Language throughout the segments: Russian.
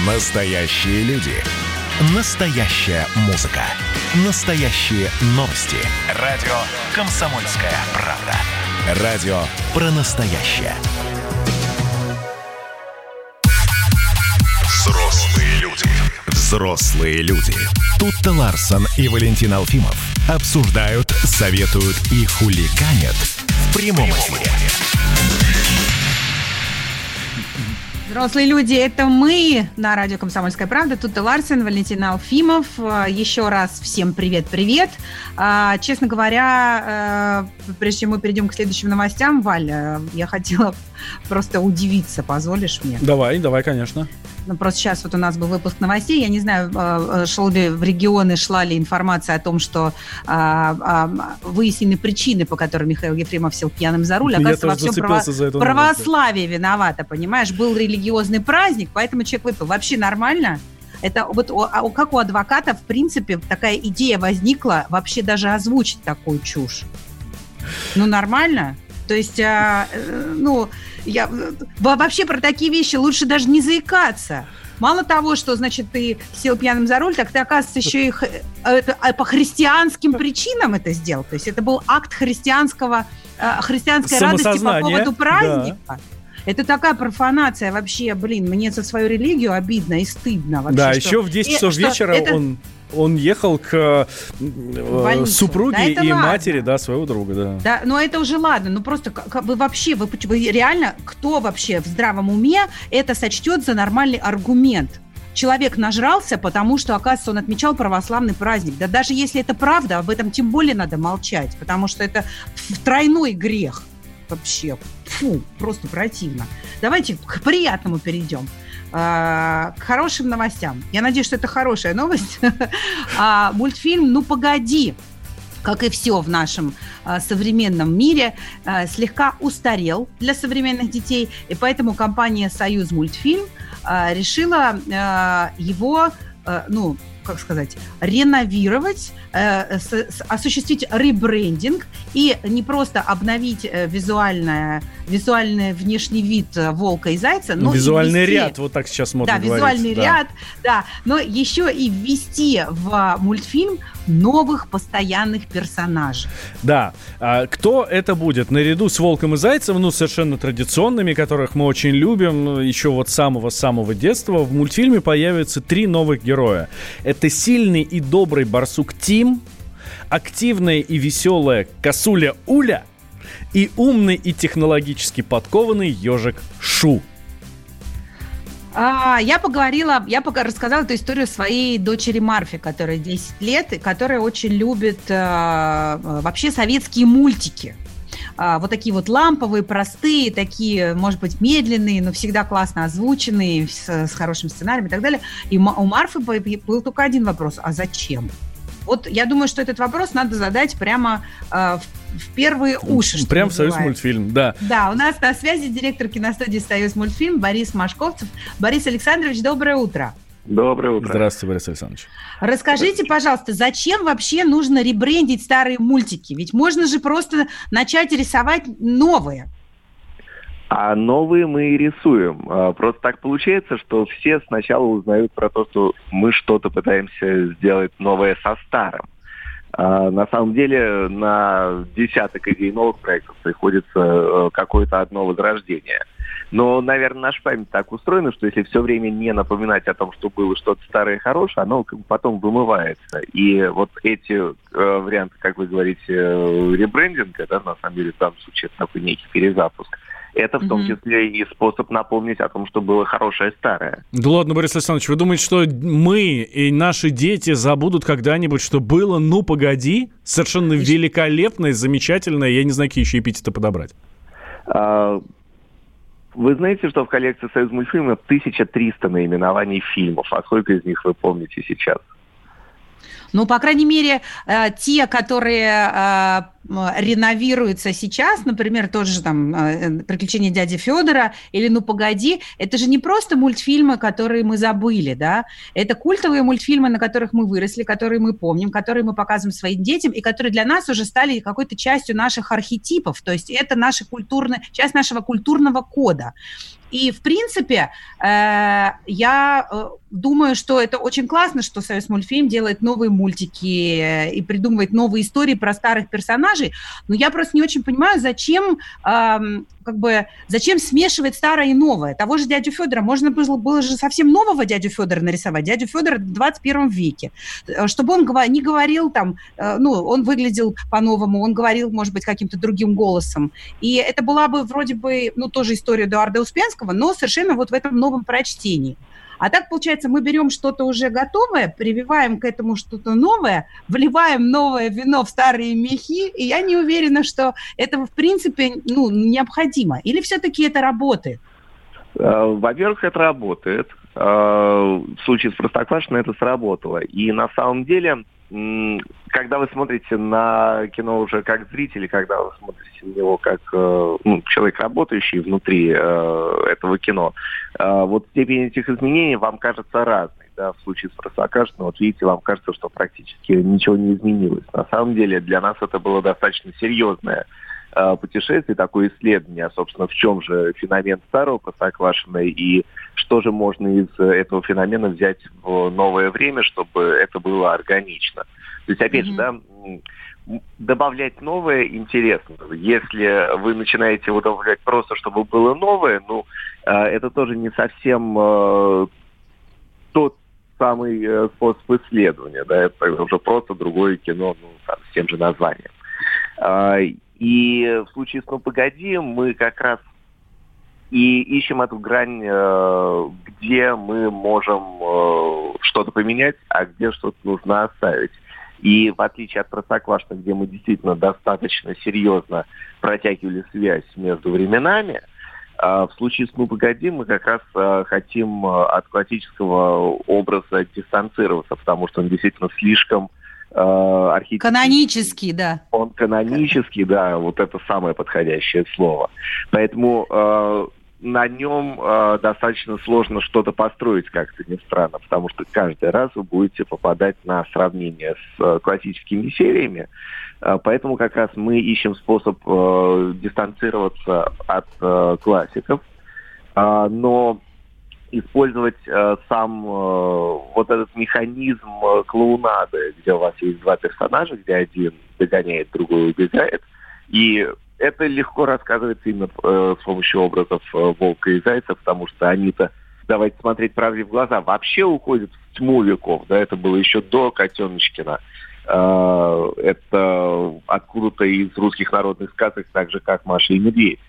Настоящие люди. Настоящая музыка. Настоящие новости. Радио «Комсомольская правда». Радио про настоящее. Взрослые люди. Взрослые люди. Тутта Ларсон и Валентин Алфимов обсуждают, советуют и хулиганят в прямом эфире. Взрослые люди, это мы на радио «Комсомольская правда». Тутта Ларсон, Валентин Алфимов. Еще раз всем привет-привет. Честно говоря, прежде чем мы перейдем к следующим новостям, Валя, я хотела просто удивиться, позволишь мне? Давай, конечно. Ну, просто сейчас вот у нас был выпуск новостей. Я не знаю, шел ли в регионы, шла ли информация о том, что выяснены причины, по которым Михаил Ефремов сел пьяным за руль. Оказывается, во всем православие виновато, понимаешь? Был религиозный праздник, поэтому человек выпил. Вообще нормально? Это вот как у адвоката, в принципе, такая идея возникла вообще даже озвучить такую чушь. Ну, нормально? То есть, вообще про такие вещи лучше даже не заикаться. Мало того, что, значит, ты сел пьяным за руль, так ты, оказывается, еще и по христианским причинам это сделал. То есть это был акт христианской радости по поводу праздника. Да. Это такая профанация вообще, мне за свою религию обидно и стыдно. Вообще, да, еще в 10 часов вечера он ехал к супруге и матери, своего друга. Да, но это уже ладно. Ну просто вы реально, кто вообще в здравом уме это сочтет за нормальный аргумент? Человек нажрался, потому что, оказывается, он отмечал православный праздник. Да даже если это правда, об этом тем более надо молчать, потому что это тройной грех. Вообще, просто противно. Давайте к приятному перейдем. К хорошим новостям. Я надеюсь, что это хорошая новость. Мультфильм «Ну, погоди», как и все в нашем современном мире, слегка устарел для современных детей, и поэтому компания «Союзмультфильм» решила его, реновировать, осуществить ребрендинг и не просто обновить визуальный внешний вид волка и зайца, но визуальный ряд, вот так сейчас модно говорить. Визуальный ряд, но еще и ввести в мультфильм новых постоянных персонажей. Да. Кто это будет? Наряду с волком и зайцем, совершенно традиционными, которых мы очень любим, еще вот с самого-самого детства, в мультфильме появятся 3 новых героя. Это сильный и добрый барсук Тим, активная и веселая косуля Уля и умный и технологически подкованный ежик Шу. Я рассказала эту историю своей дочери Марфе, которой 10 лет, и которая очень любит вообще советские мультики. Вот такие вот ламповые, простые, такие, может быть, медленные, но всегда классно озвученные, с хорошим сценарием и так далее. И у Марфы был только один вопрос: а зачем? Вот я думаю, что этот вопрос надо задать прямо в первые уши. Прям в «Союзмультфильм», да. Да, у нас на связи директор киностудии «Союзмультфильм» Борис Машковцев. Борис Александрович, доброе утро. Доброе утро. Здравствуйте, Борис Александрович. Расскажите, пожалуйста, зачем вообще нужно ребрендить старые мультики? Ведь можно же просто начать рисовать новые. А новые мы и рисуем. Просто так получается, что все сначала узнают про то, что мы что-то пытаемся сделать новое со старым. На самом деле на десяток идей новых проектов приходится какое-то одно возрождение. Но, наверное, наша память так устроена, что если все время не напоминать о том, что было что-то старое и хорошее, оно потом вымывается. И вот эти варианты, как вы говорите, ребрендинга, на самом деле в данном случае это такой некий перезапуск, это в том числе и способ напомнить о том, что было хорошее старое. Да ладно, Борис Александрович, вы думаете, что мы и наши дети забудут когда-нибудь, что было «Ну, погоди»? Совершенно великолепное, замечательное, я не знаю, какие еще эпитеты подобрать. Вы знаете, что в коллекции «Союзмультфильма» 1300 наименований фильмов, а сколько из них вы помните сейчас? Ну, по крайней мере, те, которые реновируются сейчас, например, тоже же там «Приключения дяди Федора» или «Ну, погоди», это же не просто мультфильмы, которые мы забыли, да, это культовые мультфильмы, на которых мы выросли, которые мы помним, которые мы показываем своим детям и которые для нас уже стали какой-то частью наших архетипов, то есть это часть нашего культурного кода. И, в принципе, я думаю, что это очень классно, что Союзмультфильм делает новые мультики и придумывает новые истории про старых персонажей, но я просто не очень понимаю, зачем смешивать старое и новое. Того же дядю Федора можно было же совсем нового дядю Федора нарисовать, дядю Федора в 21 веке, чтобы он не говорил там, он выглядел по-новому, он говорил, может быть, каким-то другим голосом. И это была бы вроде бы, тоже история Эдуарда Успенского, но совершенно вот в этом новом прочтении. А так, получается, мы берем что-то уже готовое, прививаем к этому что-то новое, вливаем новое вино в старые мехи, и я не уверена, что это, в принципе, необходимо. Или все-таки это работает? Во-первых, это работает. В случае с Простоквашино это сработало. И на самом деле, когда вы смотрите на кино уже как зрители, когда вы смотрите на него как человек, работающий внутри этого кино, вот степень этих изменений вам кажется разной. Да? В случае с Простоквашино, вот видите, вам кажется, что практически ничего не изменилось. На самом деле для нас это было достаточно серьезное путешествие, такое исследование, собственно, в чем же феномен старого Простоквашино и что же можно из этого феномена взять в новое время, чтобы это было органично. То есть, опять же, добавлять новое интересно. Если вы начинаете его добавлять просто, чтобы было новое, это тоже не совсем тот самый способ исследования. Да? Это уже просто другое кино с тем же названием. И в случае с «Ну, погоди» мы как раз и ищем эту грань, где мы можем что-то поменять, а где что-то нужно оставить. И в отличие от Простоквашино, где мы действительно достаточно серьезно протягивали связь между временами, в случае с «Ну, погоди» мы как раз хотим от классического образа дистанцироваться, потому что он действительно слишком канонический, да. Он канонический, да, вот это самое подходящее слово. Поэтому на нем достаточно сложно что-то построить, как-то не странно, потому что каждый раз вы будете попадать на сравнение с классическими сериями. Поэтому как раз мы ищем способ дистанцироваться от классиков, но использовать сам вот этот механизм клоунады, где у вас есть два персонажа, где один догоняет, другой убегает. И это легко рассказывается именно с помощью образов волка и зайца, потому что они-то, давайте смотреть правде в глаза, вообще уходят в тьму веков. Да, это было еще до Котеночкина. Это откуда-то из русских народных сказок, так же, как «Маша и медведь».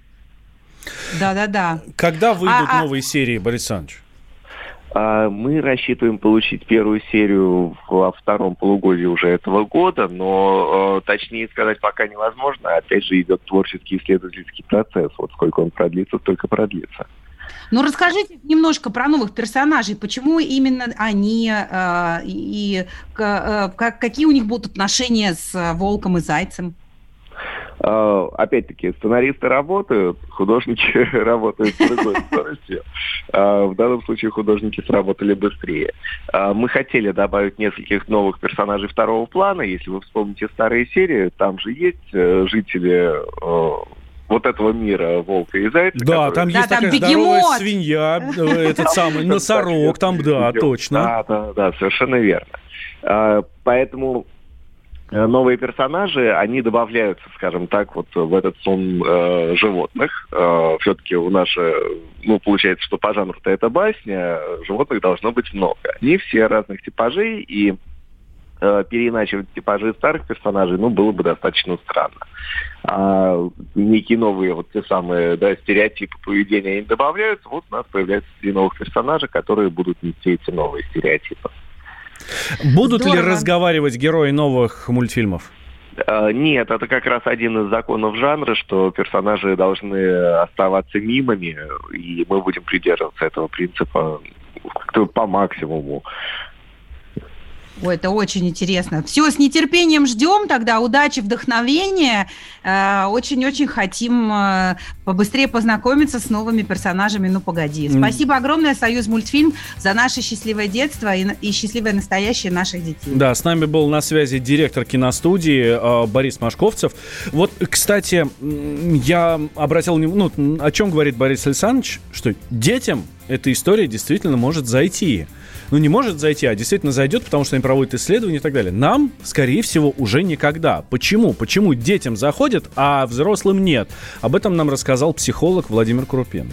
Да. Когда выйдут новые серии, Борис Александрович? Мы рассчитываем получить первую серию во втором полугодии уже этого года, но точнее сказать пока невозможно. Опять же, идет творческий исследовательский процесс. Вот сколько он продлится, столько продлится. Расскажите немножко про новых персонажей. Почему именно они и какие у них будут отношения с волком и зайцем? Опять-таки, сценаристы работают, художники работают с другой скоростью. В данном случае художники сработали быстрее. Мы хотели добавить нескольких новых персонажей второго плана. Если вы вспомните старые серии, там же есть жители вот этого мира волка и зайца. Да, там есть такая здоровая свинья, этот самый носорог, там, да, точно. Да, совершенно верно. Поэтому новые персонажи, они добавляются, скажем так, вот в этот сон животных. Все-таки у нас же, получается, что по жанру-то это басня, животных должно быть много. Они все разных типажей, и переиначивать типажи старых персонажей, было бы достаточно странно. Некие новые, вот те самые, стереотипы поведения, они добавляются, вот у нас появляются 3 новых персонажа, которые будут нести эти новые стереотипы. Будут ли разговаривать герои новых мультфильмов? Нет, это как раз один из законов жанра, что персонажи должны оставаться мимами, и мы будем придерживаться этого принципа по максимуму. Ой, это очень интересно. Все, с нетерпением ждем тогда. Удачи, вдохновения. Очень-очень хотим побыстрее познакомиться с новыми персонажами «Ну, погоди». Спасибо огромное, Союзмультфильм, за наше счастливое детство и счастливое настоящее наших детей. Да, с нами был на связи директор киностудии Борис Машковцев. Вот, кстати, я обратил внимание, о чем говорит Борис Александрович, что детям эта история действительно может зайти. Не может зайти, а действительно зайдет, потому что они проводят исследования и так далее. Нам, скорее всего, уже никогда. Почему? Почему детям заходят, а взрослым нет? Об этом нам рассказал психолог Владимир Крупин.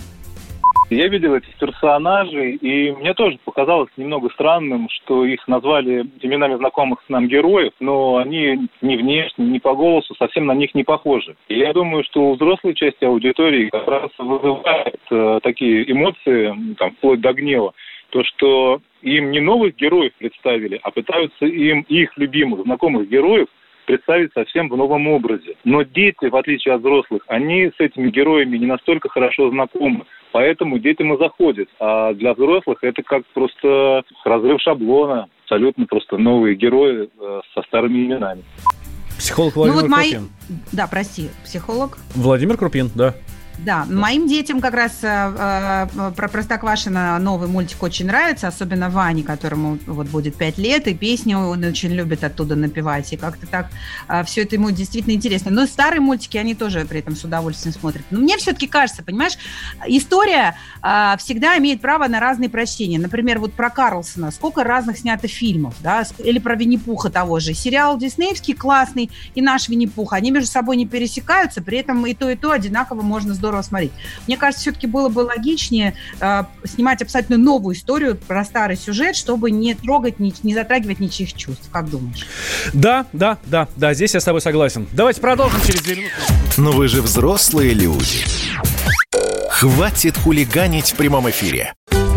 Я видел этих персонажей, и мне тоже показалось немного странным, что их назвали именами знакомых нам героев, но они ни внешне, ни по голосу совсем на них не похожи. И я думаю, что у взрослой части аудитории как раз вызывает такие эмоции, вплоть до гнева, то, что им не новых героев представили, а пытаются им их любимых, знакомых героев представить совсем в новом образе. Но дети, в отличие от взрослых, они с этими героями не настолько хорошо знакомы. Поэтому детям и заходят. А для взрослых это как просто разрыв шаблона. Абсолютно просто новые герои со старыми именами. Психолог Владимир Крупин. Да, прости, психолог. Владимир Крупин, да. Да, моим детям как раз про Простоквашино новый мультик очень нравится, особенно Ване, которому вот будет 5 лет, и песню он очень любит оттуда напевать, и как-то так все это ему действительно интересно. Но старые мультики они тоже при этом с удовольствием смотрят. Но мне все-таки кажется, понимаешь, история всегда имеет право на разные прочтения. Например, вот про Карлсона сколько разных снято фильмов, да, или про Винни-Пуха того же. Сериал диснеевский классный и наш Винни-Пух, они между собой не пересекаются, при этом и то одинаково можно здорово смотреть. Мне кажется, все-таки было бы логичнее снимать абсолютно новую историю про старый сюжет, чтобы не трогать, не затрагивать ничьих чувств. Как думаешь? Да, здесь я с тобой согласен. Давайте продолжим через 2 минуты. Но вы же взрослые люди. Хватит хулиганить в прямом эфире.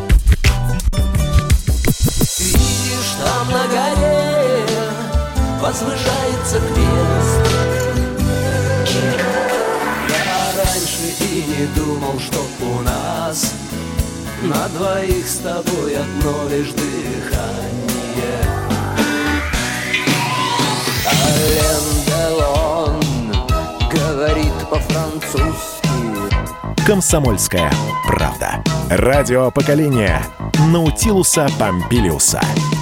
Видишь, там на горе возвышается крест. И не думал, что у нас на двоих с тобой одно лишь дыхание. Ален Делон говорит по-французски. «Комсомольская правда». Радио поколения Наутилуса Помпилиуса.